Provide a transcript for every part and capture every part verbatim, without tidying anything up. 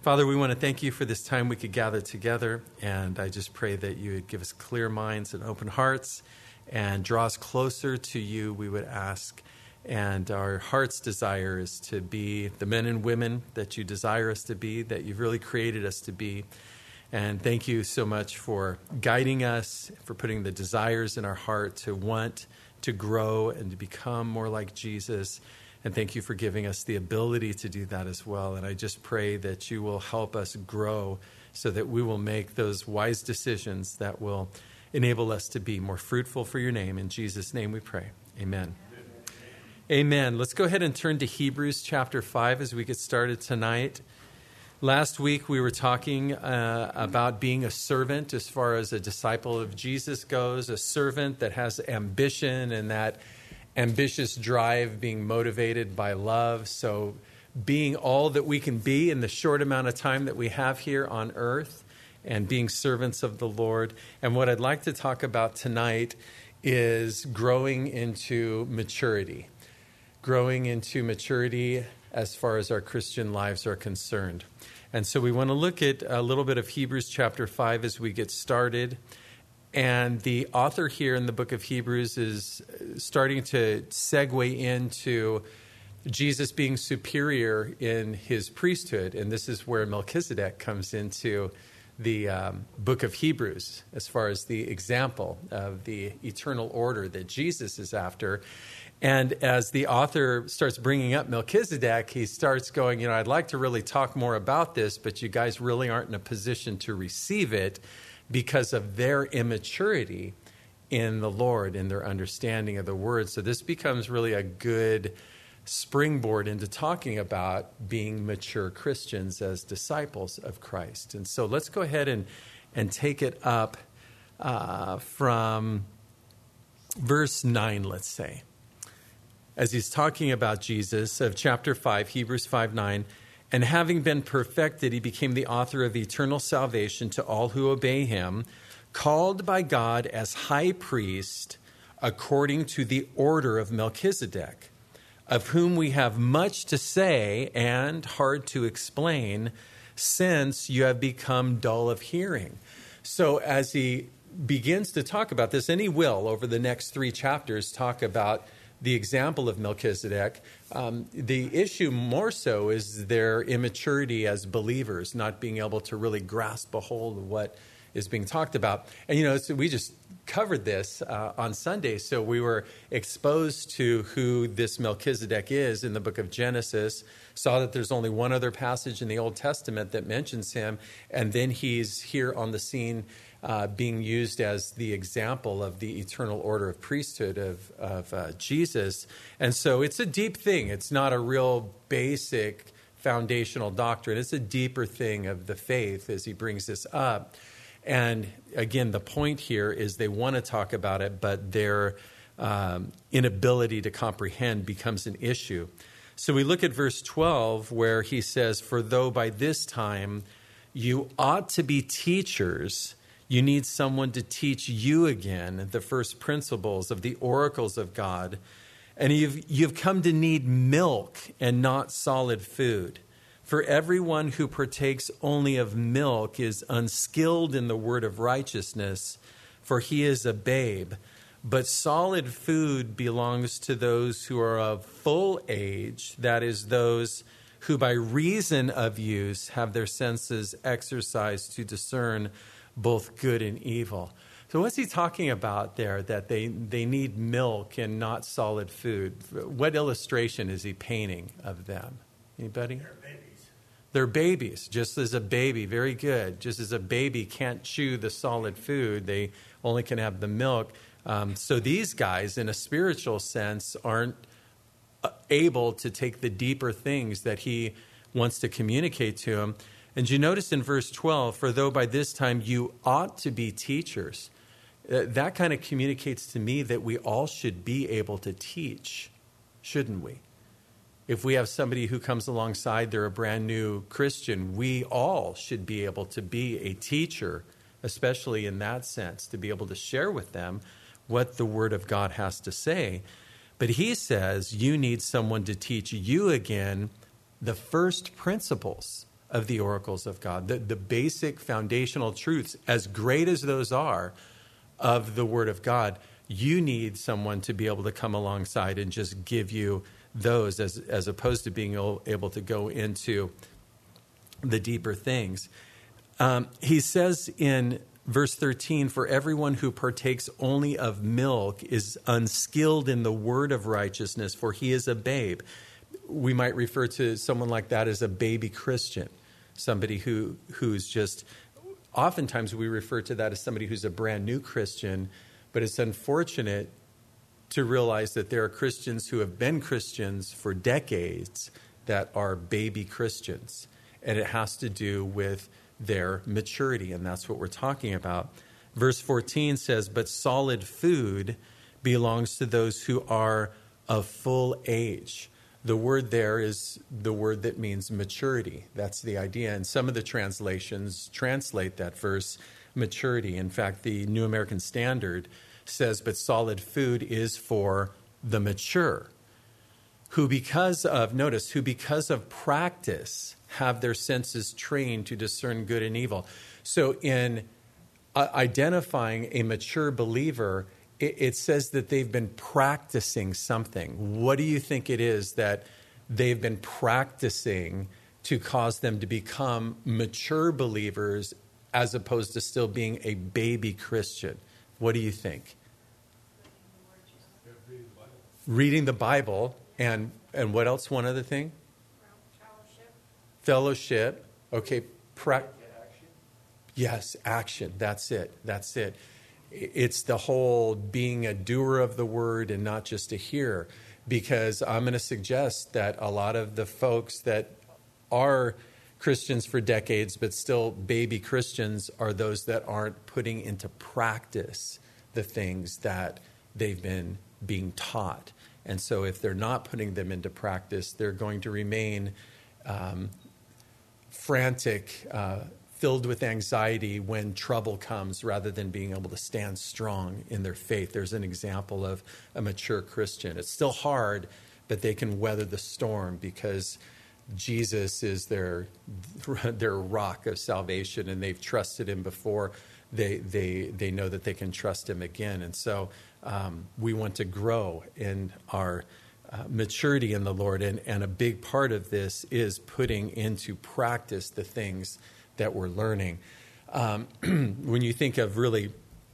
Father, we want to thank you for this time we could gather together, and I just pray that you would give us clear minds and open hearts and draw us closer to you, we would ask. And our heart's desire is to be the men and women that you desire us to be, that you've really created us to be. And thank you so much for guiding us, for putting the desires in our heart to want to grow and to become more like Jesus. And thank you for giving us the ability to do that as well. And I just pray that you will help us grow so that we will make those wise decisions that will enable us to be more fruitful for your name. In Jesus' name we pray. Amen. Amen. Let's go ahead and turn to Hebrews chapter five as we get started tonight. Last week we were talking uh, about being a servant as far as a disciple of Jesus goes, a servant that has ambition and that ambitious drive being motivated by love. So being all that we can be in the short amount of time that we have here on earth and being servants of the Lord. And what I'd like to talk about tonight is growing into maturity, growing into maturity as far as our Christian lives are concerned. And so we want to look at a little bit of Hebrews chapter five as we get started. And the author here in the book of Hebrews is starting to segue into Jesus being superior in his priesthood. And this is where Melchizedek comes into the um, book of Hebrews as far as the example of the eternal order that Jesus is after. And as the author starts bringing up Melchizedek, he starts going, you know, I'd like to really talk more about this, but you guys really aren't in a position to receive it because of their immaturity in the Lord and their understanding of the word. So this becomes really a good springboard into talking about being mature Christians as disciples of Christ. And so let's go ahead and, and take it up uh, from verse nine, let's say. As he's talking about Jesus of chapter five, Hebrews five nine, and having been perfected, he became the author of eternal salvation to all who obey him, called by God as high priest according to the order of Melchizedek, of whom we have much to say and hard to explain, since you have become dull of hearing. So as he begins to talk about this, and he will over the next three chapters talk about the example of Melchizedek, um, the issue more so is their immaturity as believers, not being able to really grasp a hold of what is being talked about. And, you know, so we just covered this uh, on Sunday, so we were exposed to who this Melchizedek is in the book of Genesis, saw that there's only one other passage in the Old Testament that mentions him, and then he's here on the scene Uh, being used as the example of the eternal order of priesthood of, of uh, Jesus. And so it's a deep thing. It's not a real basic foundational doctrine. It's a deeper thing of the faith as he brings this up. And again, the point here is they want to talk about it, but their um, inability to comprehend becomes an issue. So we look at verse twelve where he says, "For though by this time you ought to be teachers, you need someone to teach you again the first principles of the oracles of God. And you've, you've come to need milk and not solid food. For everyone who partakes only of milk is unskilled in the word of righteousness, for he is a babe. But solid food belongs to those who are of full age, that is, those who by reason of use have their senses exercised to discern both good and evil." So what's he talking about there, that they, they need milk and not solid food? What illustration is he painting of them? Anybody? They're babies. They're babies, just as a baby. Very good. Just as a baby can't chew the solid food, they only can have the milk. Um, so these guys, in a spiritual sense, aren't able to take the deeper things that he wants to communicate to them. And you notice in verse twelve, "For though by this time you ought to be teachers," uh, that kind of communicates to me that we all should be able to teach, shouldn't we? If we have somebody who comes alongside, they're a brand new Christian, we all should be able to be a teacher, especially in that sense, to be able to share with them what the Word of God has to say. But he says you need someone to teach you again the first principles of the oracles of God. The, the basic foundational truths, as great as those are, of the Word of God, you need someone to be able to come alongside and just give you those as, as opposed to being able to go into the deeper things. Um, he says in verse thirteen, for everyone who partakes only of milk is unskilled in the word of righteousness, for he is a babe. We might refer to someone like that as a baby Christian, somebody who who's just, oftentimes we refer to that as somebody who's a brand new Christian, but it's unfortunate to realize that there are Christians who have been Christians for decades that are baby Christians. And it has to do with their maturity, and that's what we're talking about. Verse fourteen says, but solid food belongs to those who are of full age. The word there is the word that means maturity. That's the idea. And some of the translations translate that verse maturity. In fact, the New American Standard says, but solid food is for the mature, who because of, notice, who because of practice have their senses trained to discern good and evil. So in uh, identifying a mature believer, it, it says that they've been practicing something. What do you think it is that they've been practicing to cause them to become mature believers as opposed to still being a baby Christian? What do you think? Reading the Bible. And and what else? One other thing? Fellowship. Fellowship. Okay. Pra- yes, action. That's it. That's it. It's the whole being a doer of the word and not just a hearer. Because I'm going to suggest that a lot of the folks that are Christians for decades but still baby Christians are those that aren't putting into practice the things that they've been being taught. And so if they're not putting them into practice, they're going to remain um, frantic, uh, filled with anxiety when trouble comes rather than being able to stand strong in their faith. There's an example of a mature Christian. It's still hard, but they can weather the storm because Jesus is their, their rock of salvation, and they've trusted him before. They, they, they know that they can trust him again. And so Um, we want to grow in our uh, maturity in the Lord, and, and a big part of this is putting into practice the things that we're learning. Um, when you think of really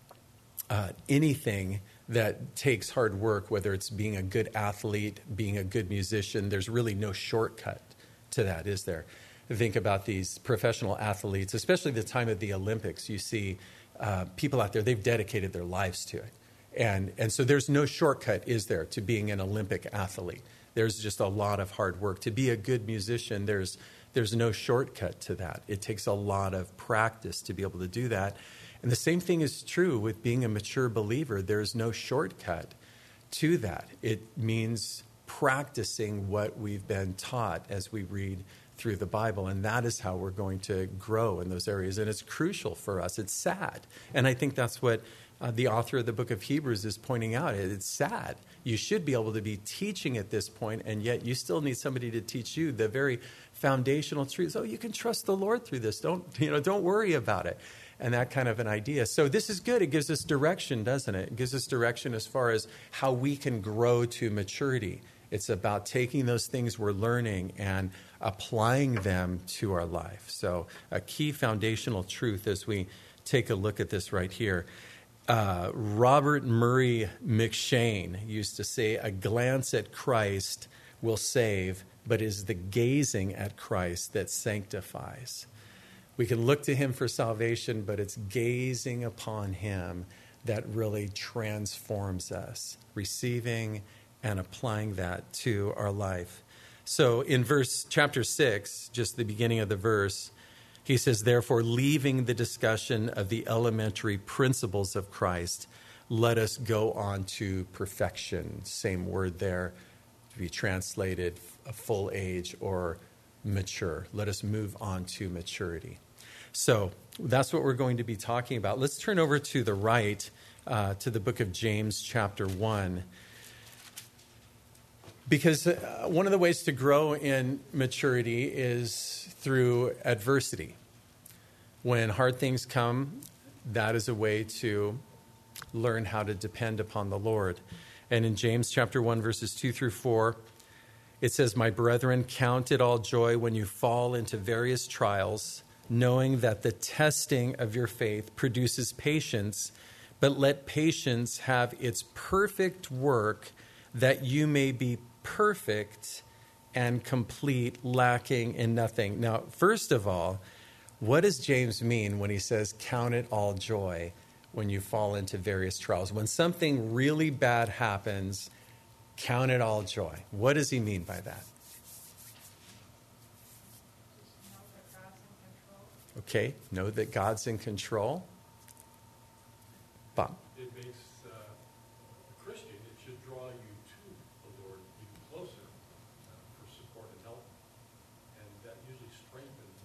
uh, anything that takes hard work, whether it's being a good athlete, being a good musician, there's really no shortcut to that, is there? Think about these professional athletes, especially the time of the Olympics. You see uh, people out there, they've dedicated their lives to it. And and so there's no shortcut, is there, to being an Olympic athlete? There's just a lot of hard work. To be a good musician, there's there's no shortcut to that. It takes a lot of practice to be able to do that. And the same thing is true with being a mature believer. There's no shortcut to that. It means practicing what we've been taught as we read through the Bible, and that is how we're going to grow in those areas. And it's crucial for us. It's sad. And I think that's what Uh, the author of the book of Hebrews is pointing out. It's sad. You should be able to be teaching at this point, and yet you still need somebody to teach you the very foundational truths. Oh, you can trust the Lord through this. Don't, you know, don't worry about it. And that kind of an idea. So this is good. It gives us direction, doesn't it? It gives us direction as far as how we can grow to maturity. It's about taking those things we're learning and applying them to our life. So a key foundational truth as we take a look at this right here. Uh, Robert Murray McShane used to say, a glance at Christ will save, but it is the gazing at Christ that sanctifies. We can look to him for salvation, but it's gazing upon him that really transforms us, receiving and applying that to our life. So in verse chapter six, just the beginning of the verse, he says, therefore, leaving the discussion of the elementary principles of Christ, let us go on to perfection. Same word there, to be translated a full age or mature. Let us move on to maturity. So that's what we're going to be talking about. Let's turn over to the right, uh, to the book of James, chapter one. Because uh, one of the ways to grow in maturity is through adversity. When hard things come, that is a way to learn how to depend upon the Lord. And in James chapter one, verses two through four, it says, "My brethren, count it all joy when you fall into various trials, knowing that the testing of your faith produces patience, but let patience have its perfect work, that you may be perfect and complete, lacking in nothing." Now, first of all, what does James mean when he says, count it all joy when you fall into various trials? When something really bad happens, count it all joy. What does he mean by that? Okay, know that God's in control. Bob? It makes uh, a Christian, it should draw you to the Lord even closer uh, for support and help. And that usually strengthens,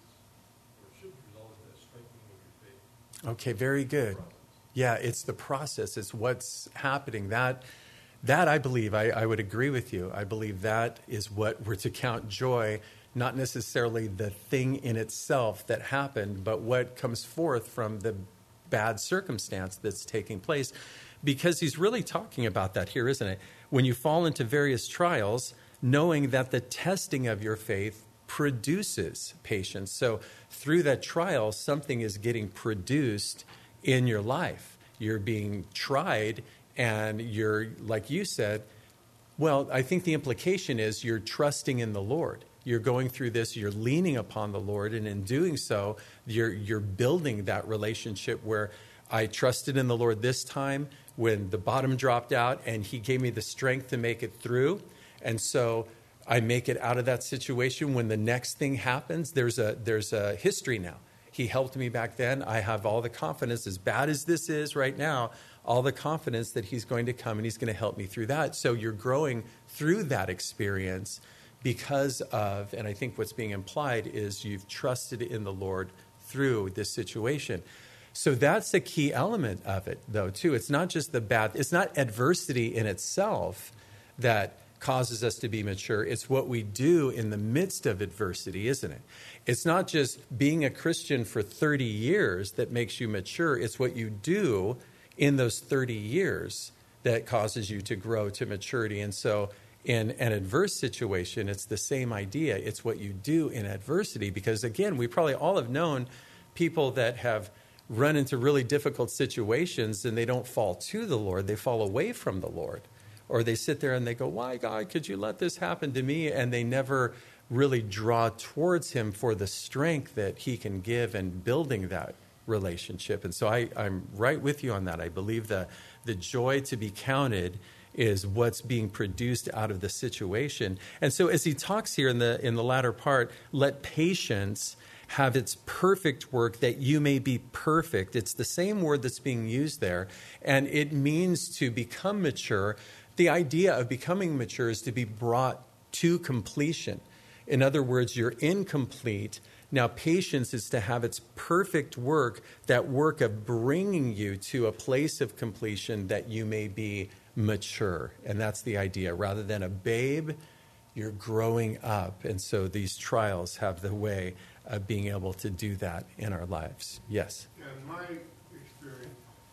or should result in a strengthening of your faith. Okay, very good. Yeah, it's the process. It's what's happening. That, that I believe, I, I would agree with you. I believe that is what we're to count joy, not necessarily the thing in itself that happened, but what comes forth from the bad circumstance that's taking place. Because he's really talking about that here, isn't it? When you fall into various trials, knowing that the testing of your faith produces patience. So through that trial, something is getting produced in your life. You're being tried, and you're, like you said, well, I think the implication is you're trusting in the Lord. You're going through this, you're leaning upon the Lord, and in doing so, you're you're building that relationship where I trusted in the Lord this time when the bottom dropped out, and he gave me the strength to make it through. And so I make it out of that situation. When the next thing happens, there's a there's a history now. He helped me back then. I have all the confidence, as bad as this is right now, all the confidence that he's going to come and he's going to help me through that. So you're growing through that experience because of, and I think what's being implied is you've trusted in the Lord through this situation. So that's the key element of it, though, too. It's not just the bad, it's not adversity in itself that causes us to be mature. It's what we do in the midst of adversity, isn't it? It's not just being a Christian for thirty years that makes you mature. It's what you do in those thirty years that causes you to grow to maturity. And so in an adverse situation, it's the same idea. It's what you do in adversity. Because again, we probably all have known people that have run into really difficult situations and they don't fall to the Lord. They fall away from the Lord. Or they sit there and they go, why, God, could you let this happen to me? And they never really draw towards him for the strength that he can give in building that relationship. And so I, I'm right with you on that. I believe the, the joy to be counted is what's being produced out of the situation. And so as he talks here in the in the latter part, let patience have its perfect work, that you may be perfect. It's the same word that's being used there, and it means to become mature. The idea of becoming mature is to be brought to completion. In other words, you're incomplete. Now, patience is to have its perfect work, that work of bringing you to a place of completion that you may be mature. And that's the idea. Rather than a babe, you're growing up. And so these trials have the way of being able to do that in our lives. Yes? In my experience,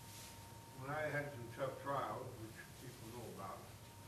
when I had some tough trials, which people know about,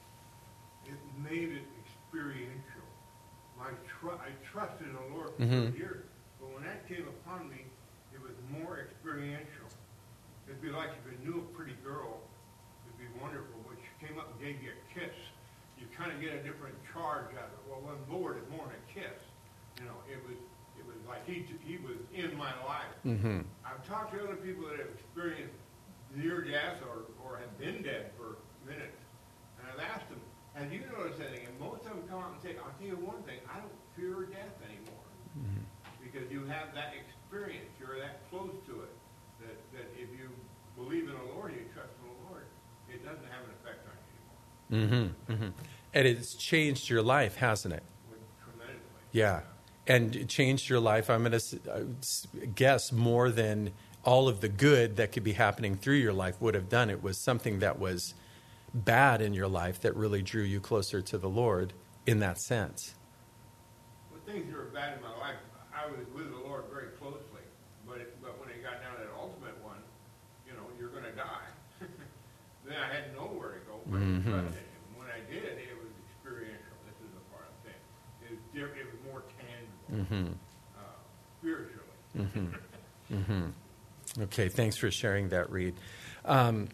it made it experiential. My tr- I trusted in the Lord for Mm-hmm. years, but when that came upon me, it was more experiential. It'd be like if you knew a pretty girl, it'd be wonderful, but she came up and gave you a kiss. You kind of get a different charge out of it. Well, when Lord is more than a kiss. You know, it was it was like he he was in my life. Mm-hmm. I've talked to other people that have experienced near death or, or have been dead for minutes, and I've asked them, have you noticed anything? And most of them come out and say, I'll tell you one thing, I don't fear death anymore. Mm-hmm. Because you have that experience, you're that close to it, that, that if you believe in the Lord, you trust in the Lord, it doesn't have an effect on you anymore. Mm-hmm. Mm-hmm. And it's changed your life, hasn't it? Tremendously. Yeah. And it changed your life, I'm going to guess, more than all of the good that could be happening through your life would have done. It was something that was bad in your life that really drew you closer to the Lord in that sense? Well, things that were bad in my life, I was with the Lord very closely. But it, but when it got down to that ultimate one, you know, you're going to die. Then I had nowhere to go but Mm-hmm. trust in Him. When I did, it was experiential. This is the part I'm saying. It was different. It was more tangible, Mm-hmm. uh, spiritually. Mm-hmm. Mm-hmm. Okay, thanks for sharing that, Reed. Um,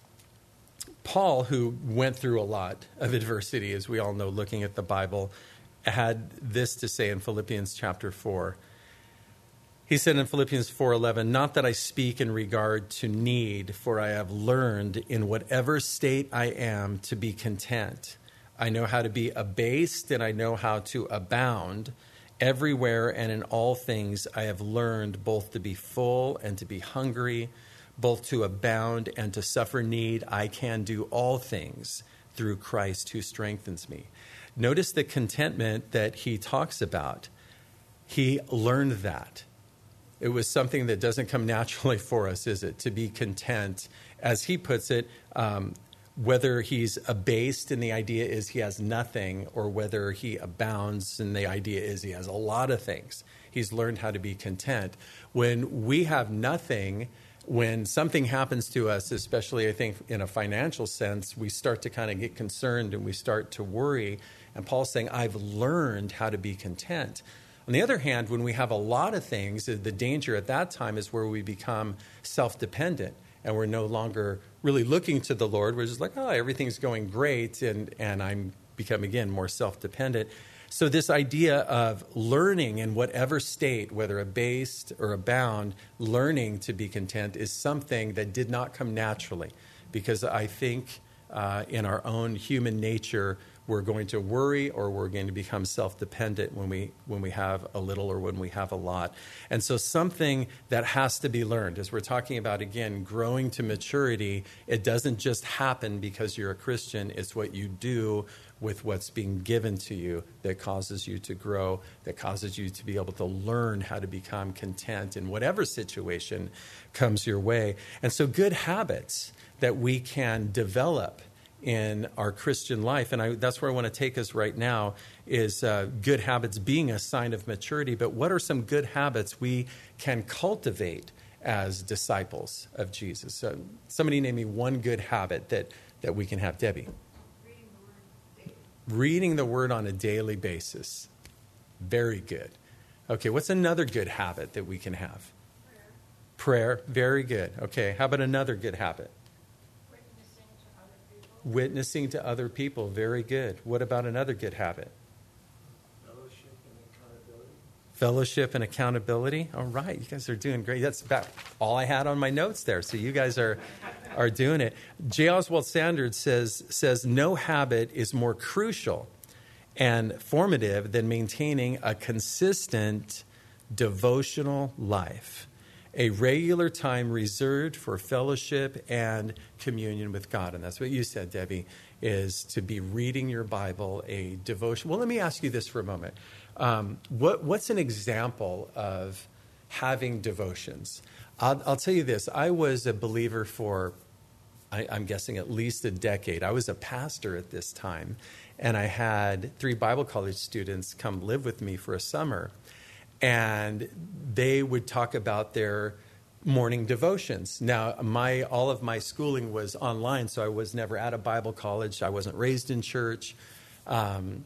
Paul, who went through a lot of adversity, as we all know, looking at the Bible, had this to say in Philippians chapter four. He said in Philippians four eleven, "Not that I speak in regard to need, for I have learned in whatever state I am to be content. I know how to be abased, and I know how to abound. Everywhere and in all things I have learned both to be full and to be hungry, both to abound and to suffer need. I can do all things through Christ who strengthens me." Notice the contentment that he talks about. He learned that. It was something that doesn't come naturally for us, is it? To be content. As he puts it, um, whether he's abased and the idea is he has nothing, or whether he abounds and the idea is he has a lot of things. He's learned how to be content. When we have nothing, when something happens to us, especially I think in a financial sense, we start to kind of get concerned and we start to worry. And Paul's saying, I've learned how to be content. On the other hand, when we have a lot of things, the danger at that time is where we become self-dependent and we're no longer really looking to the Lord. We're just like, oh, everything's going great, and, and I'm become, again, more self-dependent. So this idea of learning in whatever state, whether abased or abound, learning to be content is something that did not come naturally, because I think uh, in our own human nature, we're going to worry or we're going to become self-dependent when we when we have a little or when we have a lot. And so something that has to be learned, as we're talking about, again, growing to maturity, it doesn't just happen because you're a Christian. It's what you do with what's being given to you that causes you to grow, that causes you to be able to learn how to become content in whatever situation comes your way. And so good habits that we can develop in our Christian life, and I, that's where I want to take us right now, is uh, good habits being a sign of maturity. But what are some good habits we can cultivate as disciples of Jesus? So somebody name me one good habit that, that we can have. Debbie? Reading the Word daily. Reading the Word on a daily basis. Very good. Okay, what's another good habit that we can have? Prayer. Prayer. Very good. Okay, how about another good habit? Witnessing to other people. Witnessing to other people. Very good. What about another good habit? Fellowship and accountability. Fellowship and accountability. All right, you guys are doing great. That's about all I had on my notes there. So you guys are are doing it. J. Oswald Sanders says says no habit is more crucial and formative than maintaining a consistent devotional life. A regular time reserved for fellowship and communion with God. And that's what you said, Debbie, is to be reading your Bible, a devotion. Well, let me ask you this for a moment. Um, what, what's an example of having devotions? I'll, I'll tell you this. I was a believer for, I, I'm guessing, at least a decade. I was a pastor at this time, and I had three Bible college students come live with me for a summer. And they would talk about their morning devotions. Now, my all of my schooling was online, so I was never at a Bible college. I wasn't raised in church. Um,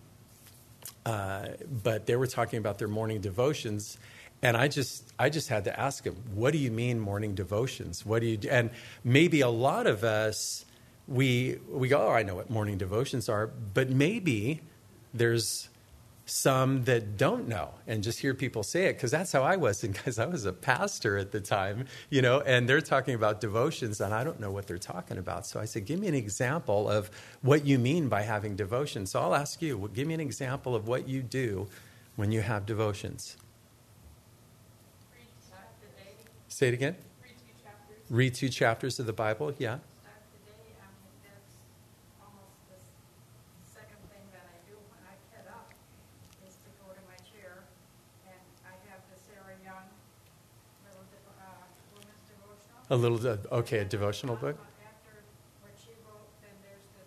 uh, but they were talking about their morning devotions. And I just I just had to ask them, what do you mean morning devotions? What do you do? And maybe a lot of us, we, we go, oh, I know what morning devotions are. But maybe there's some that don't know and just hear people say it, because that's how I was, and because I was a pastor at the time, you know, and they're talking about devotions and I don't know what they're talking about. So I said, give me an example of what you mean by having devotions. So I'll ask you, well, give me an example of what you do when you have devotions. Read chapter day. Say it again. Read two chapters. Read two chapters of the Bible. Yeah. Start the day. I mean, that's almost the s- second thing that I do when I get up, is to go to my chair, and I have the Sarah Young little devo- uh, women's devotional. A little, uh, okay, a devotional book. Uh, After what she wrote, then there's the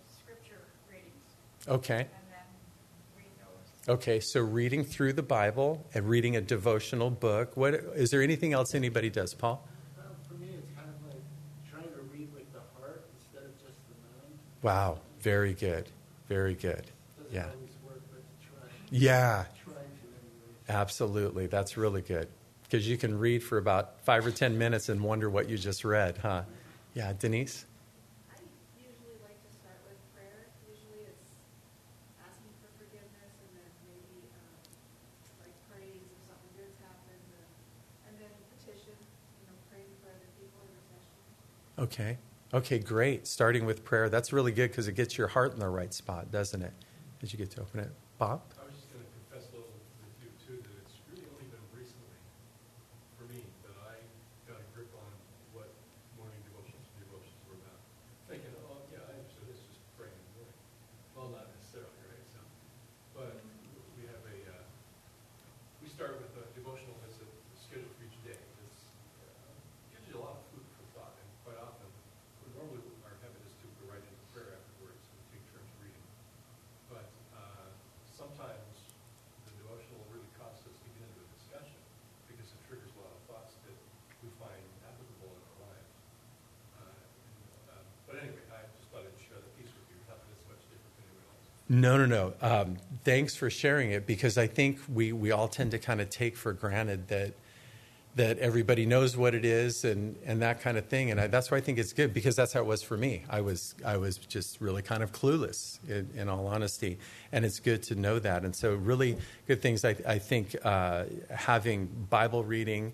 Okay. And then read those. Okay, so reading through the Bible and reading a devotional book. What is there anything else anybody does, Paul? Well, for me, it's kind of like trying to read with the heart instead of just the mind. Wow, very good. Very good. Doesn't Yeah. always work, but try. Yeah, Try to anyway. absolutely. That's really good. Because you can read for about five or ten minutes and wonder what you just read, huh? Yeah, Denise? I usually like to start with prayer. Usually it's asking for forgiveness and then maybe um, like praise if something good's happened. Or, and then petition, you know, praying for other people, intercession. Okay. Okay, great. Starting with prayer. That's really good because it gets your heart in the right spot, doesn't it? As you get to open it. Bob? I was just going to confess a little with you, too, that it's really only been recently, for me, that I got a grip on what morning devotions devotions were about. Thinking, oh, yeah, I understood this is praying in the morning. Well, not necessarily, right? So, but we have a, uh, we start with a devotional that's a schedule for each day. It's uh, gives you a lot of food for thought, and quite often, normally our habit is to go right into prayer afterwards and take turns reading. But uh, sometimes the devotional really causes us to get into a discussion because it triggers a lot of thoughts that we find applicable in our lives. Uh, and, uh, but anyway, I just thought I'd share that piece with you, not that it's much different than anyone else. No, no, no. Um, thanks for sharing it because I think we, we all tend to kind of take for granted that that everybody knows what it is and, and that kind of thing. And I, that's why I think it's good because that's how it was for me. I was I was just really kind of clueless in, in all honesty. And it's good to know that. And so really good things. I, I think uh, having Bible reading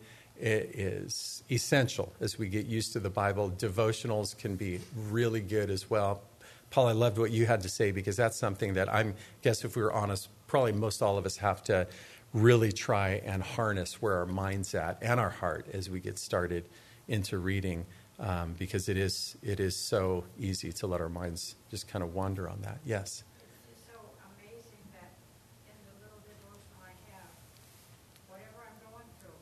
is essential as we get used to the Bible. Devotionals can be really good as well. Paul, I loved what you had to say because that's something that I'm guess if we were honest, probably most all of us have to really try and harness where our mind's at and our heart as we get started into reading um, because it is it is so easy to let our minds just kind of wander on that. Yes? It's just so amazing that in the little devotional I have, whatever I'm going through,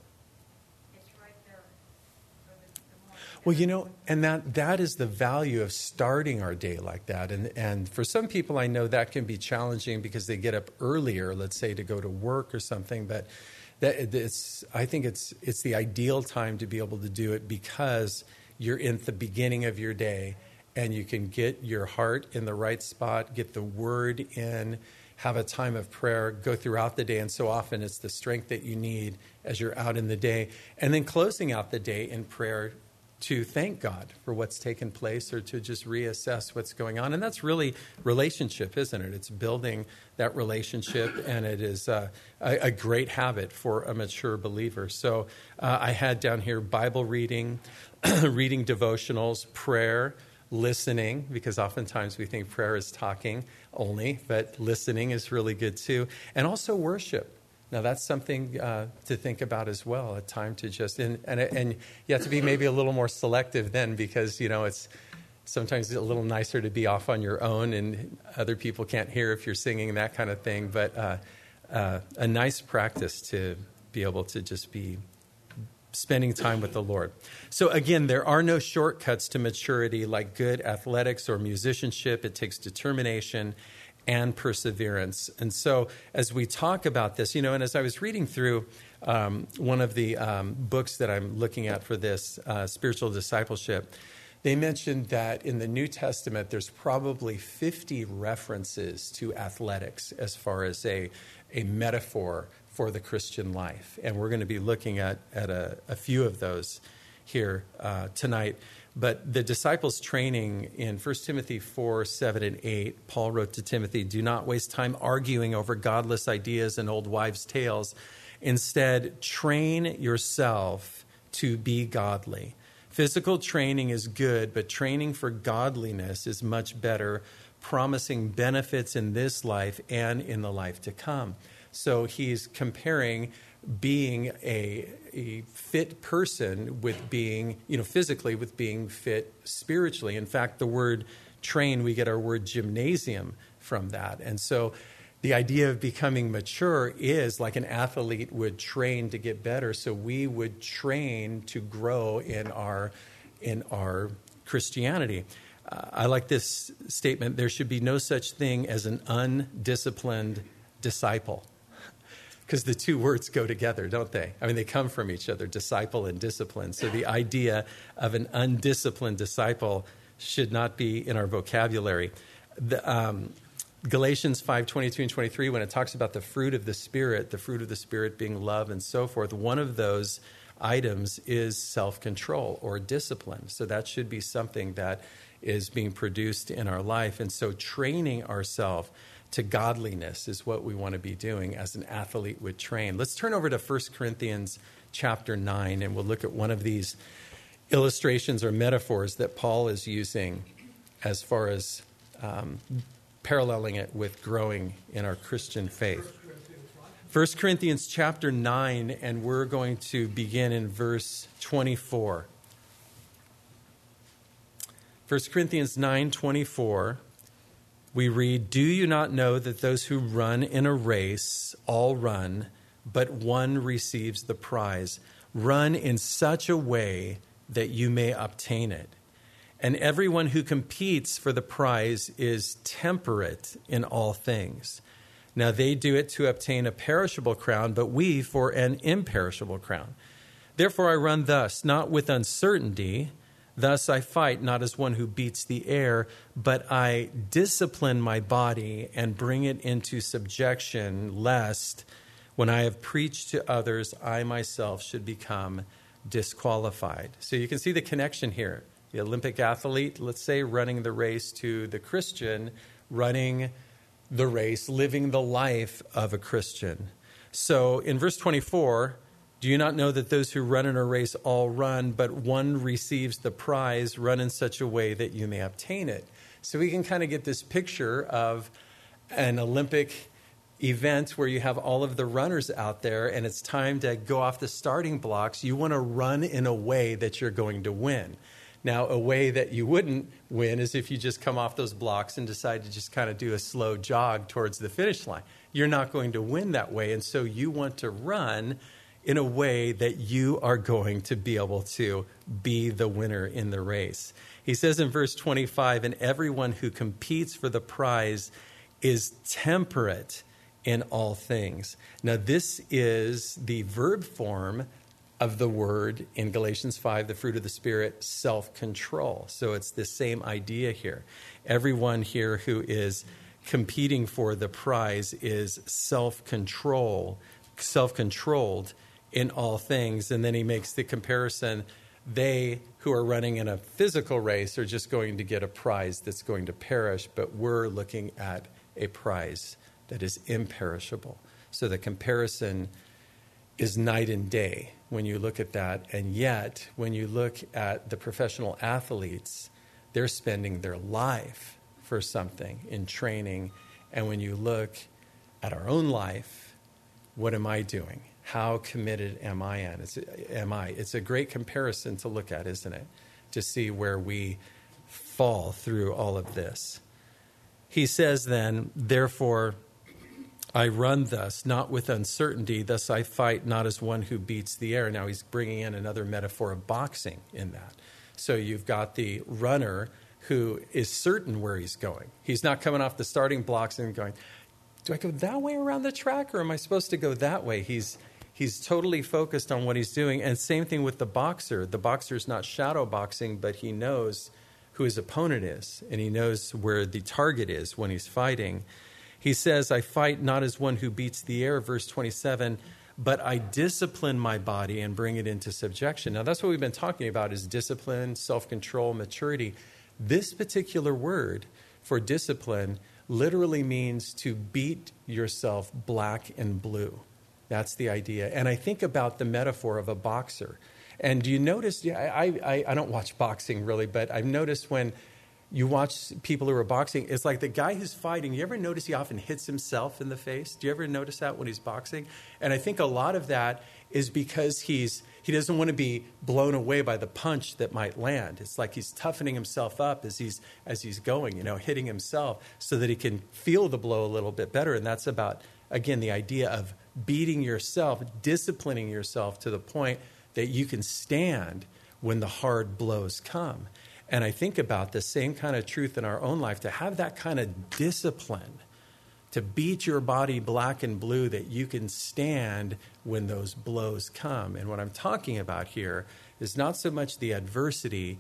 it's right there for the, the morning. Well, you know, and that that is the value of starting our day like that. And and for some people, I know that can be challenging because they get up earlier, let's say, to go to work or something. But that it's I think it's it's the ideal time to be able to do it because you're in the beginning of your day and you can get your heart in the right spot, get the word in, have a time of prayer, go throughout the day. And so often it's the strength that you need as you're out in the day. And then closing out the day in prayer to thank God for what's taken place or to just reassess what's going on. And that's really relationship, isn't it? It's building that relationship, and it is uh, a, a great habit for a mature believer. So uh, I had down here Bible reading, reading devotionals, prayer, listening, because oftentimes we think prayer is talking only, but listening is really good too. And also worship. Now, that's something uh, to think about as well, a time to just, and, and and you have to be maybe a little more selective then because, you know, it's sometimes a little nicer to be off on your own and other people can't hear if you're singing and that kind of thing. But uh, uh, a nice practice to be able to just be spending time with the Lord. So again, there are no shortcuts to maturity like good athletics or musicianship. It takes determination and perseverance. And so as we talk about this, you know, and as I was reading through um, one of the um, books that I'm looking at for this, uh, Spiritual Discipleship, they mentioned that in the New Testament, there's probably fifty references to athletics as far as a, a metaphor for the Christian life. And we're going to be looking at, at a, a few of those here uh, tonight. But the disciples' training in First Timothy four, seven, and eight, Paul wrote to Timothy, "Do not waste time arguing over godless ideas and old wives' tales. Instead, train yourself to be godly. Physical training is good, but training for godliness is much better, promising benefits in this life and in the life to come." So he's comparing being a, a fit person with being, you know, physically with being fit spiritually. In fact, the word train, we get our word gymnasium from that. And so the idea of becoming mature is like an athlete would train to get better. So we would train to grow in our in our Christianity. Uh, I like this statement. There should be no such thing as an undisciplined disciple. Because the two words go together, don't they? I mean, they come from each other, disciple and discipline. So the idea of an undisciplined disciple should not be in our vocabulary. The, um, Galatians five twenty-two and twenty-three, when it talks about the fruit of the Spirit, the fruit of the Spirit being love and so forth, one of those items is self-control or discipline. So that should be something that is being produced in our life. And so training ourselves to godliness is what we want to be doing as an athlete would train. Let's turn over to First Corinthians chapter nine, and we'll look at one of these illustrations or metaphors that Paul is using as far as um, paralleling it with growing in our Christian faith. First Corinthians chapter nine, and we're going to begin in verse twenty-four. First Corinthians nine twenty-four, we read, "Do you not know that those who run in a race all run, but one receives the prize? Run in such a way that you may obtain it. And everyone who competes for the prize is temperate in all things. Now they do it to obtain a perishable crown, but we for an imperishable crown. Therefore I run thus, not with uncertainty. Thus I fight, not as one who beats the air, but I discipline my body and bring it into subjection, lest when I have preached to others, I myself should become disqualified." So you can see the connection here. The Olympic athlete, let's say, running the race, to the Christian running the race, living the life of a Christian. So in verse twenty-four, "Do you not know that those who run in a race all run, but one receives the prize? Run in such a way that you may obtain it." So we can kind of get this picture of an Olympic event where you have all of the runners out there and it's time to go off the starting blocks. You want to run in a way that you're going to win. Now, a way that you wouldn't win is if you just come off those blocks and decide to just kind of do a slow jog towards the finish line. You're not going to win that way, and so you want to run in a way that you are going to be able to be the winner in the race. He says in verse twenty-five, "And everyone who competes for the prize is temperate in all things." Now, this is the verb form of the word in Galatians five, the fruit of the Spirit, self-control. So it's the same idea here. Everyone here who is competing for the prize is self-control, self-controlled in all things. And then he makes the comparison. They who are running in a physical race are just going to get a prize that's going to perish, but we're looking at a prize that is imperishable. So the comparison is night and day when you look at that. And yet, when you look at the professional athletes, they're spending their life for something in training. And when you look at our own life, what am I doing? How committed am I at? It's, am I? It's a great comparison to look at, isn't it? To see where we fall through all of this. He says then, "Therefore I run thus, not with uncertainty. Thus I fight, not as one who beats the air." Now he's bringing in another metaphor of boxing in that. So you've got the runner who is certain where he's going. He's not coming off the starting blocks and going, do I go that way around the track or am I supposed to go that way? He's he's totally focused on what he's doing. And same thing with the boxer. The boxer's not shadow boxing, but he knows who his opponent is, and he knows where the target is when he's fighting. He says, "I fight not as one who beats the air," verse twenty-seven, "but I discipline my body and bring it into subjection." Now, that's what we've been talking about, is discipline, self-control, maturity. This particular word for discipline literally means to beat yourself black and blue. That's the idea. And I think about the metaphor of a boxer. And do you notice, I, I, I don't watch boxing really, but I've noticed when you watch people who are boxing, it's like the guy who's fighting, you ever notice he often hits himself in the face? Do you ever notice that when he's boxing? And I think a lot of that is because he's he doesn't want to be blown away by the punch that might land. It's like he's toughening himself up as he's as he's going, you know, hitting himself so that he can feel the blow a little bit better. And that's about, again, the idea of beating yourself, disciplining yourself to the point that you can stand when the hard blows come. And I think about the same kind of truth in our own life, to have that kind of discipline, to beat your body black and blue, that you can stand when those blows come. And what I'm talking about here is not so much the adversity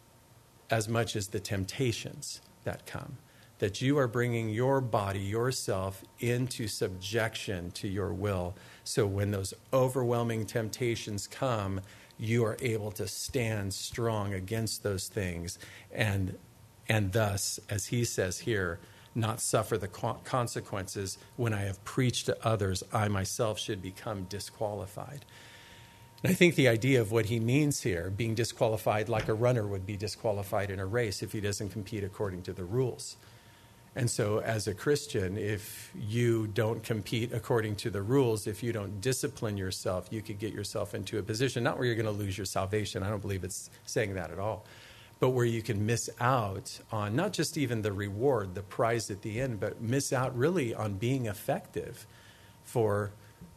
as much as the temptations that come. That you are bringing your body, yourself, into subjection to your will. So when those overwhelming temptations come, you are able to stand strong against those things. And, and thus, as he says here, not suffer the consequences. When I have preached to others, I myself should become disqualified. And I think the idea of what he means here, being disqualified like a runner would be disqualified in a race if he doesn't compete according to the rules. And so as a Christian, if you don't compete according to the rules, if you don't discipline yourself, you could get yourself into a position, not where you're going to lose your salvation. I don't believe it's saying that at all. But where you can miss out on not just even the reward, the prize at the end, but miss out really on being effective for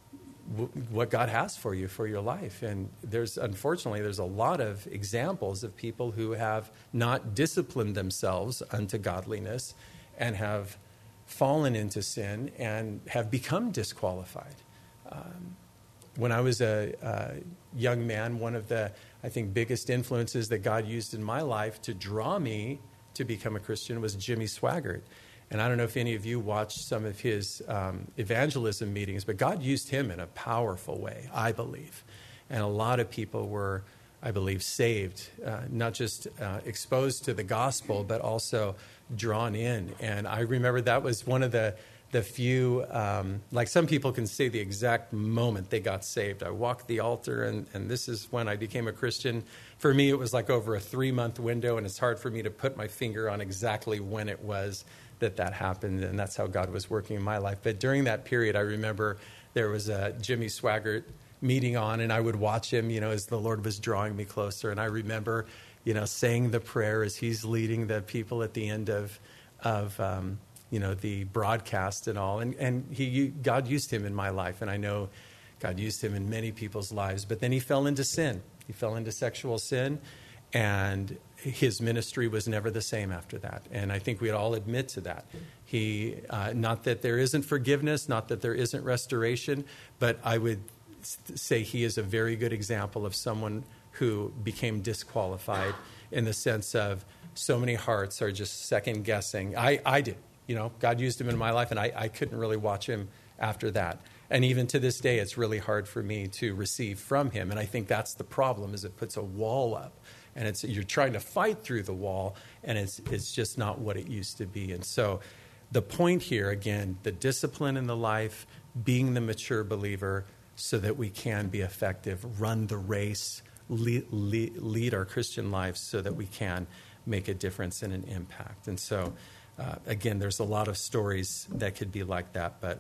w- what God has for you, for your life. And there's, unfortunately, there's a lot of examples of people who have not disciplined themselves unto godliness and have fallen into sin and have become disqualified. Um, when I was a, a young man, one of the, I think, biggest influences that God used in my life to draw me to become a Christian was Jimmy Swaggart. And I don't know if any of you watched some of his um, evangelism meetings, but God used him in a powerful way, I believe. And a lot of people were, I believe, saved, uh, not just uh, exposed to the gospel, but also drawn in. And I remember that was one of the the few, um, like some people can say the exact moment they got saved. I walked the altar, and, and this is when I became a Christian. For me, it was like over a three-month window, and it's hard for me to put my finger on exactly when it was that that happened, and that's how God was working in my life. But during that period, I remember there was a Jimmy Swaggart meeting on, and I would watch him, you know, as the Lord was drawing me closer. And I remember, you know, saying the prayer as he's leading the people at the end of, of um, you know, the broadcast and all. And, and he, God used him in my life, and I know God used him in many people's lives. But then he fell into sin. He fell into sexual sin, and his ministry was never the same after that. And I think we'd all admit to that. He, uh, not that there isn't forgiveness, not that there isn't restoration, but I would say he is a very good example of someone who became disqualified in the sense of so many hearts are just second guessing. I, I did. You know, God used him in my life, and I, I couldn't really watch him after that. And even to this day, it's really hard for me to receive from him. And I think that's the problem, is it puts a wall up. And it's you're trying to fight through the wall, and it's it's just not what it used to be. And so the point here, again, the discipline in the life, being the mature believer so that we can be effective, run the race, lead, lead, lead our Christian lives so that we can make a difference and an impact. And so... Uh, again, there's a lot of stories that could be like that, but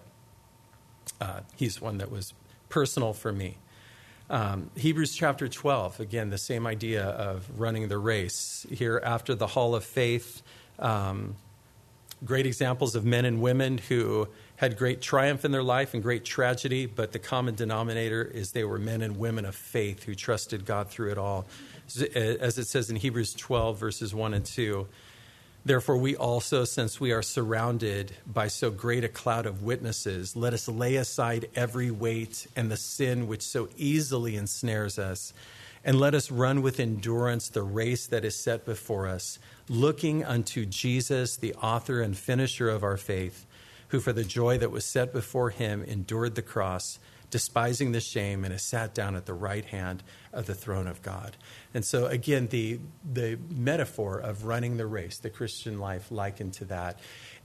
uh, he's one that was personal for me. Um, Hebrews chapter twelve, again, the same idea of running the race. Here after the Hall of Faith, um, great examples of men and women who had great triumph in their life and great tragedy, but the common denominator is they were men and women of faith who trusted God through it all. As it says in Hebrews twelve, verses one and two, therefore, we also, since we are surrounded by so great a cloud of witnesses, let us lay aside every weight and the sin which so easily ensnares us, and let us run with endurance the race that is set before us, looking unto Jesus, the author and finisher of our faith, who for the joy that was set before him endured the cross, despising the shame, and has sat down at the right hand of the throne of God. And so, again, the the metaphor of running the race, the Christian life likened to that,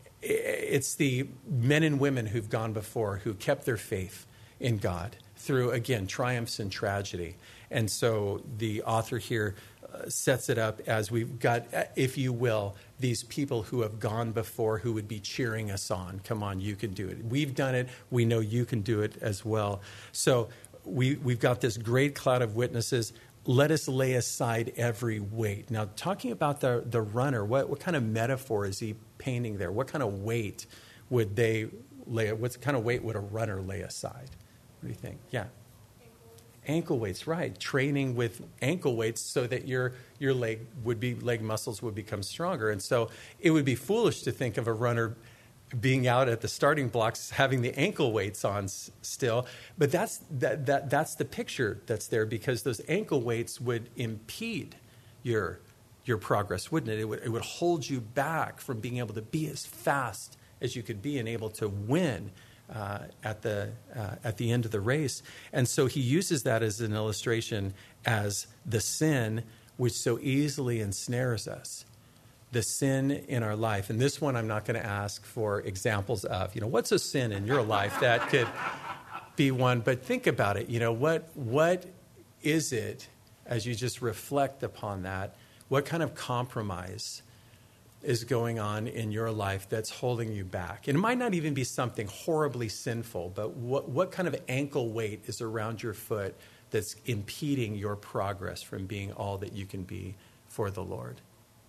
it's the men and women who've gone before who kept their faith in God through, again, triumphs and tragedy. And so the author here uh, sets it up as we've got, if you will, these people who have gone before who would be cheering us on. Come on, you can do it. We've done it. We know you can do it as well. So we, we've got this great cloud of witnesses. Let us lay aside every weight. Now, talking about the, the runner, what, what kind of metaphor is he painting there? What kind of weight would they lay? What kind of weight would a runner lay aside? What do you think? Yeah. Ankles. Ankle weights, right. Training with ankle weights so that your your leg would be leg muscles would become stronger. And so it would be foolish to think of a runner being out at the starting blocks having the ankle weights on s- still. But that's that, that that's the picture that's there, because those ankle weights would impede your your progress, wouldn't it? It would, it would hold you back from being able to be as fast as you could be and able to win uh, at the uh, at the end of the race. And so he uses that as an illustration as the sin which so easily ensnares us, the sin in our life. And this one I'm not going to ask for examples of. You know, what's a sin in your life that could be one? But think about it. You know, what what is it, as you just reflect upon that, what kind of compromise is going on in your life that's holding you back? And it might not even be something horribly sinful, but what, what kind of ankle weight is around your foot that's impeding your progress from being all that you can be for the Lord?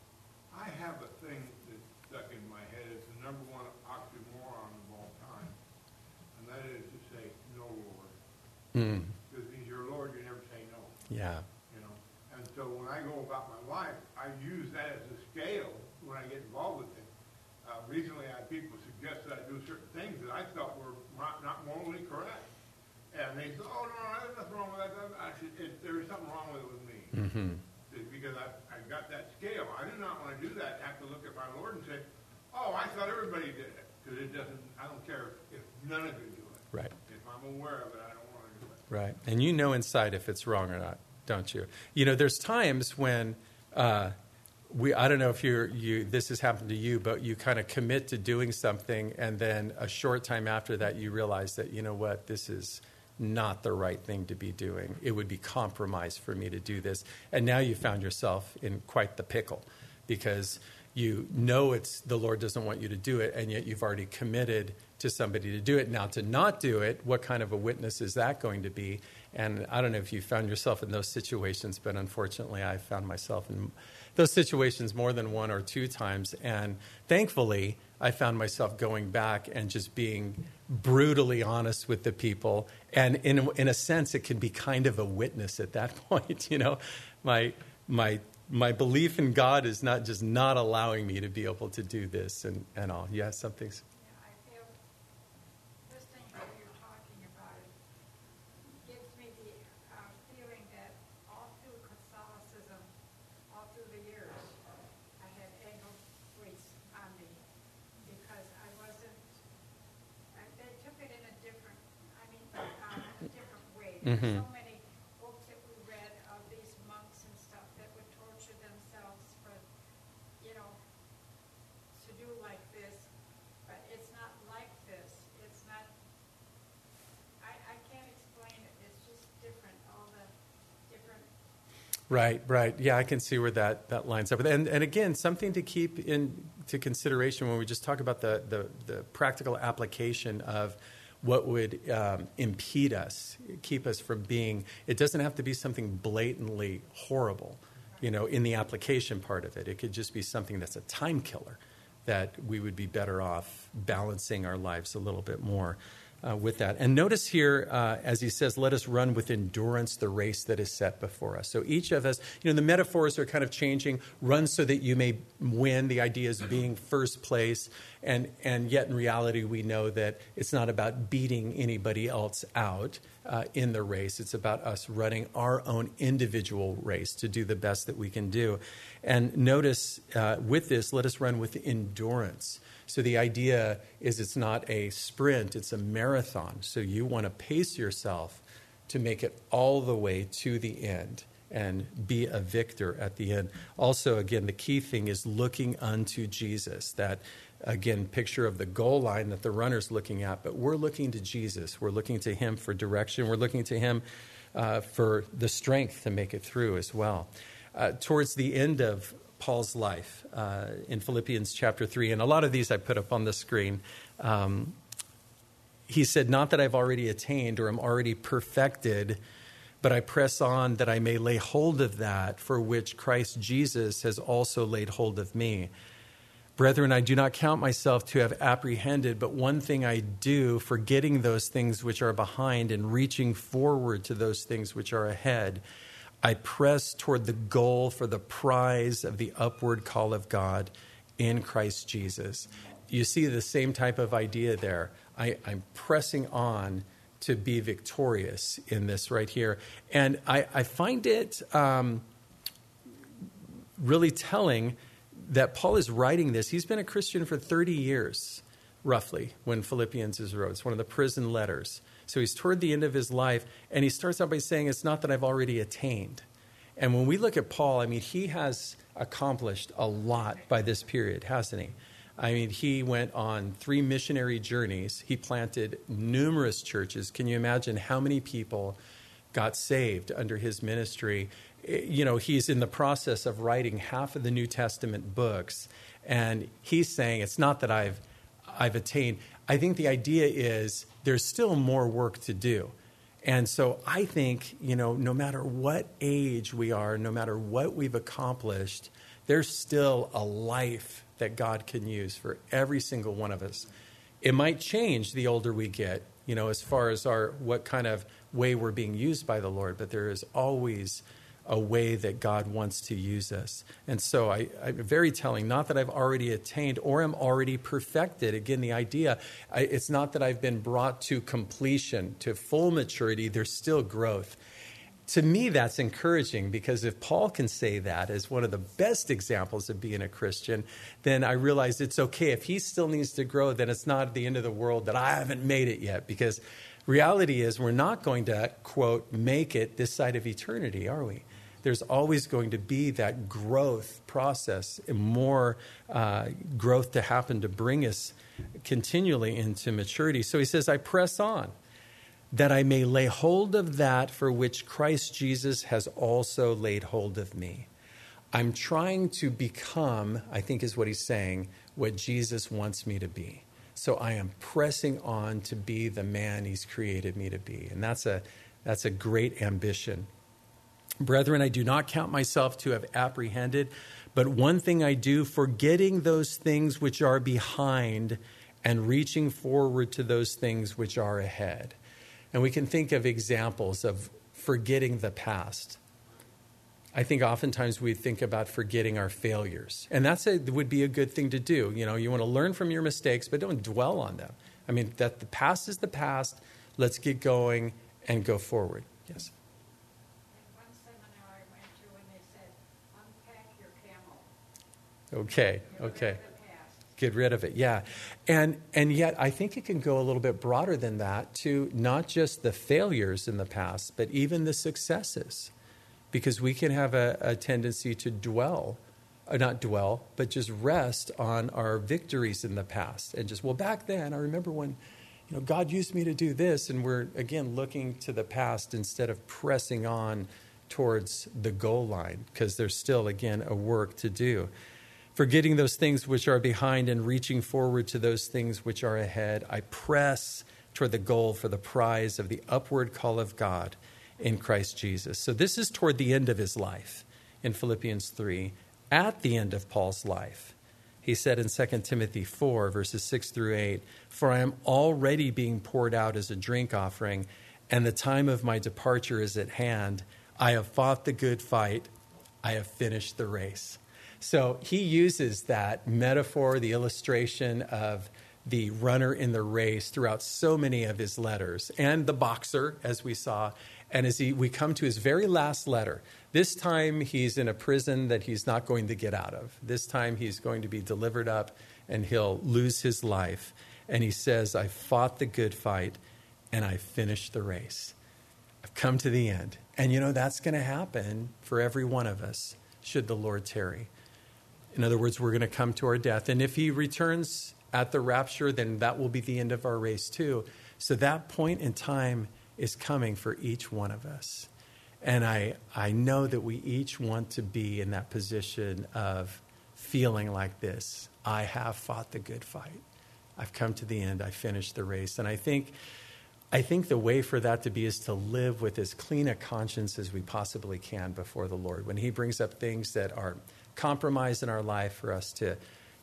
I have a thing that's stuck in my head. It's the number one oxymoron of all time. And that is to say, no, Lord. Mm. Because he's your Lord, you never say no. Yeah. You know. And so when I go about my life, I use that as a scale when I get involved with it. Uh, recently I had people suggest that I do certain things that I thought were not, not morally correct. And they said, oh, no, no, there's nothing wrong with that. I said, it, there is something wrong with it with me. Mm-hmm. Because I, I got that scale. I do not want to do that. I have to look at my Lord and say, oh, I thought everybody did it. Because it doesn't, I don't care if none of you do it. Right. If I'm aware of it, I don't want to do it. Right. And you know inside if it's wrong or not, don't you? You know, there's times when uh, we, I don't know if you're, you, this has happened to you, but you kind of commit to doing something, and then a short time after that, you realize that, you know what, this is not the right thing to be doing. It would be compromise for me to do this. And now you found yourself in quite the pickle, because you know it's the Lord doesn't want you to do it, and yet you've already committed to somebody to do it. Now, to not do it, what kind of a witness is that going to be? And I don't know if you found yourself in those situations, but unfortunately I found myself in those situations more than one or two times. And thankfully, I found myself going back and just being brutally honest with the people. And in, in a sense, it can be kind of a witness at that point. You know, my, my, my belief in God is not just not allowing me to be able to do this and, and all. Yeah, something's... Yeah, I feel, listening to what you're talking about, it gives me the uh, feeling that all through Catholicism, all through the years, I had ankle weights on me because I wasn't, I, they took it in a different, I mean, um, a different way. There's Mhm. so many books that we read of these monks and stuff that would torture themselves for, you know, to do like this, but it's not like this. It's not, I, I can't explain it. It's just different, all the different. Right, right. Yeah, I can see where that, that lines up. And, and again, something to keep into consideration when we just talk about the, the, the practical application of what would um, impede us, keep us from being, it doesn't have to be something blatantly horrible, you know, in the application part of it. It could just be something that's a time killer, that we would be better off balancing our lives a little bit more uh, with that. And notice here, uh, as he says, let us run with endurance the race that is set before us. So each of us, you know, the metaphors are kind of changing. Run so that you may win. The idea is being first place. And, and yet in reality, we know that it's not about beating anybody else out uh, in the race. It's about us running our own individual race to do the best that we can do. And notice uh, with this, let us run with endurance. So the idea is it's not a sprint, it's a marathon. So you want to pace yourself to make it all the way to the end and be a victor at the end. Also, again, the key thing is looking unto Jesus. That, again, picture of the goal line that the runner's looking at. But we're looking to Jesus. We're looking to him for direction. We're looking to him uh, for the strength to make it through as well. Uh, towards the end of Paul's life uh, in Philippians chapter three, and a lot of these I put up on the screen, um, he said, not that I've already attained or am already perfected, but I press on that I may lay hold of that for which Christ Jesus has also laid hold of me. Brethren, I do not count myself to have apprehended, but one thing I do, forgetting those things which are behind and reaching forward to those things which are ahead, I press toward the goal for the prize of the upward call of God in Christ Jesus. You see the same type of idea there. I, I'm pressing on to be victorious in this right here. And I, I find it um, really telling that Paul is writing this. He's been a Christian for thirty years, roughly, when Philippians is wrote. It's one of the prison letters. So he's toward the end of his life, and he starts out by saying, it's not that I've already attained. And when we look at Paul, I mean, he has accomplished a lot by this period, hasn't he? I mean, he went on three missionary journeys. He planted numerous churches. Can you imagine how many people got saved under his ministry? You know, he's in the process of writing half of the New Testament books, and he's saying, it's not that I've I've attained. I think the idea is there's still more work to do. And so I think, you know, no matter what age we are, no matter what we've accomplished, there's still a life that God can use for every single one of us. It might change the older we get, you know, as far as our what kind of way we're being used by the Lord, but there is always a way that God wants to use us. And so I, I'm very telling, not that I've already attained or am already perfected. Again, the idea, I, it's not that I've been brought to completion, to full maturity. There's still growth. To me, that's encouraging, because if Paul can say that as one of the best examples of being a Christian, then I realize it's okay. If he still needs to grow, then it's not the end of the world that I haven't made it yet, because reality is we're not going to, quote, make it this side of eternity, are we? There's always going to be that growth process, and more uh, growth to happen to bring us continually into maturity. So he says, I press on, that I may lay hold of that for which Christ Jesus has also laid hold of me. I'm trying to become, I think is what he's saying, what Jesus wants me to be. So I am pressing on to be the man he's created me to be. And that's a that's a great ambition. Brethren, I do not count myself to have apprehended, but one thing I do, forgetting those things which are behind and reaching forward to those things which are ahead. And we can think of examples of forgetting the past. I think oftentimes we think about forgetting our failures. And that's a, would be a good thing to do. You know, you want to learn from your mistakes, but don't dwell on them. I mean, that the past is the past. Let's get going and go forward. Yes? In one seminar I went to, and they said, unpack your camel. Okay, Get rid okay. of the past. Get rid of it, yeah. And and yet I think it can go a little bit broader than that, to not just the failures in the past, but even the successes. Because we can have a, a tendency to dwell, uh, not dwell, but just rest on our victories in the past. And just, well, back then, I remember when, you know, God used me to do this, and we're, again, looking to the past instead of pressing on towards the goal line, because there's still, again, a work to do. Forgetting those things which are behind and reaching forward to those things which are ahead, I press toward the goal for the prize of the upward call of God in Christ Jesus. So this is toward the end of his life in Philippians three. At the end of Paul's life, he said in Second Timothy four, verses six through eight, for I am already being poured out as a drink offering, and the time of my departure is at hand. I have fought the good fight. I have finished the race. So he uses that metaphor, the illustration of the runner in the race throughout so many of his letters, and the boxer, as we saw. And as he, we come to his very last letter, this time he's in a prison that he's not going to get out of. This time he's going to be delivered up, and he'll lose his life. And he says, I fought the good fight, and I finished the race. I've come to the end. And you know, that's going to happen for every one of us, should the Lord tarry. In other words, we're going to come to our death. And if he returns at the rapture, then that will be the end of our race too. So that point in time is coming for each one of us. And I I know that we each want to be in that position of feeling like this. I have fought the good fight. I've come to the end. I finished the race. And I think I think the way for that to be is to live with as clean a conscience as we possibly can before the Lord. When he brings up things that are compromised in our life, for us to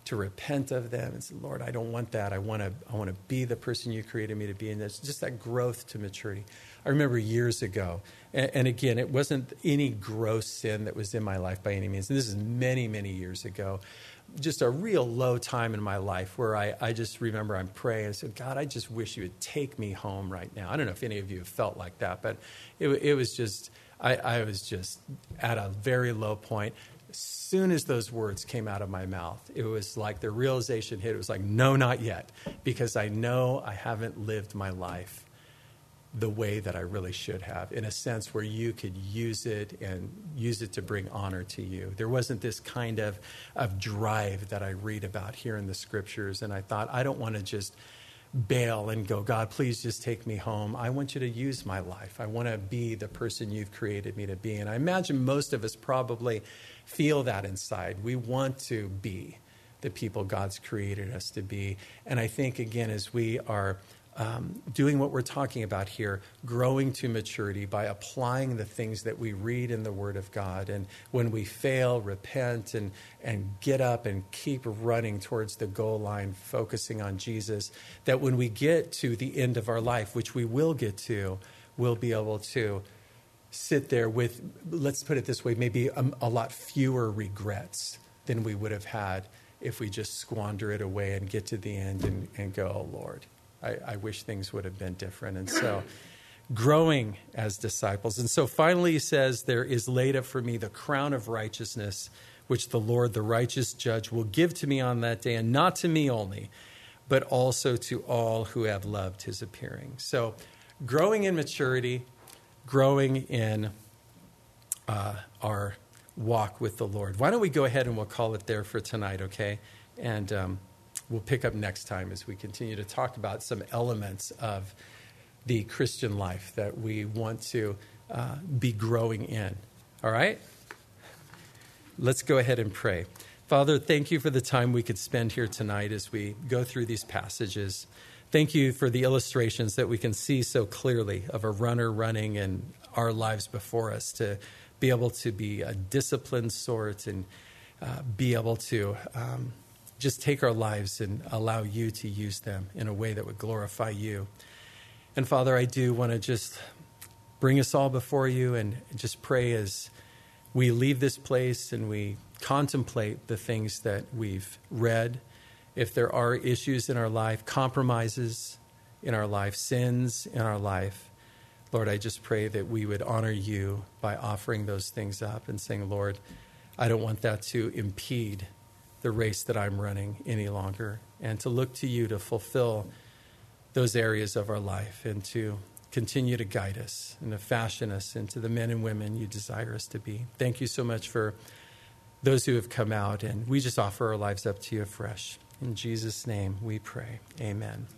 to repent of them and say, Lord, I don't want that. I want to I want to be the person you created me to be. And it's just that growth to maturity. I remember years ago, and, and again, it wasn't any gross sin that was in my life by any means. And this is many, many years ago. Just a real low time in my life where I, I just remember I'm praying and I said, God, I just wish you would take me home right now. I don't know if any of you have felt like that, but it, it was just, I, I was just at a very low point. As soon as those words came out of my mouth, it was like the realization hit. It was like, no, not yet, because I know I haven't lived my life the way that I really should have, in a sense where you could use it and use it to bring honor to you. There wasn't this kind of, of drive that I read about here in the scriptures. And I thought, I don't want to just bail and go, God, please just take me home. I want you to use my life. I want to be the person you've created me to be. And I imagine most of us probably feel that inside. We want to be the people God's created us to be. And I think, again, as we are um, doing what we're talking about here, growing to maturity by applying the things that we read in the Word of God. And when we fail, repent and, and get up and keep running towards the goal line, focusing on Jesus, that when we get to the end of our life, which we will get to, we'll be able to sit there with, let's put it this way, maybe a, a lot fewer regrets than we would have had if we just squander it away and get to the end and, and go, oh, Lord, I, I wish things would have been different. And so growing as disciples. And so finally he says, there is laid up for me the crown of righteousness, which the Lord, the righteous judge, will give to me on that day, and not to me only, but also to all who have loved his appearing. So growing in maturity, growing in uh, our walk with the Lord. Why don't we go ahead and we'll call it there for tonight, okay? And um, we'll pick up next time as we continue to talk about some elements of the Christian life that we want to uh, be growing in. All right? Let's go ahead and pray. Father, thank you for the time we could spend here tonight as we go through these passages. Thank you for the illustrations that we can see so clearly of a runner running and our lives before us, to be able to be a disciplined sort and uh, be able to um, just take our lives and allow you to use them in a way that would glorify you. And Father, I do want to just bring us all before you and just pray as we leave this place and we contemplate the things that we've read. If there are issues in our life, compromises in our life, sins in our life, Lord, I just pray that we would honor you by offering those things up and saying, Lord, I don't want that to impede the race that I'm running any longer, and to look to you to fulfill those areas of our life and to continue to guide us and to fashion us into the men and women you desire us to be. Thank you so much for those who have come out, and we just offer our lives up to you afresh. In Jesus' name we pray. Amen.